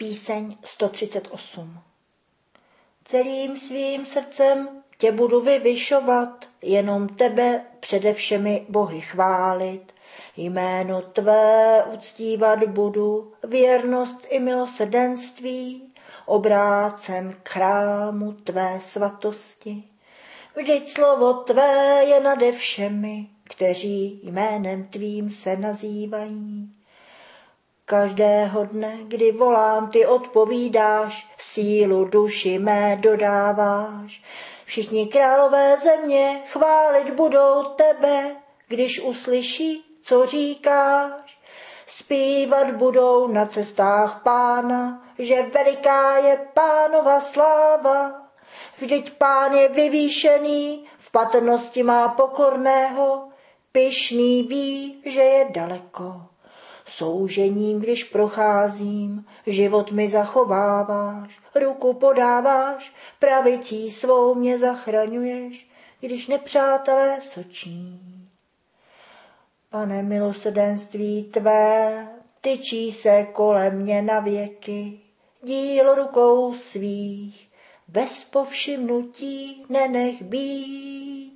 Píseň 138. Celým svým srdcem tě budu vyvyšovat, jenom tebe přede všemi bohy chválit. Jméno tvé uctívat budu, věrnost i milosrdenství, obrácen k chrámu tvé svatosti. Vždyť slovo tvé je nade všemi, kteří jménem tvým se nazývají. Každého dne, kdy volám, ty odpovídáš, sílu duši mé dodáváš. Všichni králové země chválit budou tebe, když uslyší, co říkáš. Zpívat budou na cestách Pána, že veliká je Pánova sláva. Vždyť Pán je vyvýšený, v patrnosti má pokorného, pyšný ví, že je daleko. Soužením, když procházím, život mi zachováváš, ruku podáváš, pravicí svou mě zachraňuješ, když nepřátelé soční. Pane, milosrdenství tvé tyčí se kolem mě na věky, dílo rukou svých bez povšimnutí nenech být.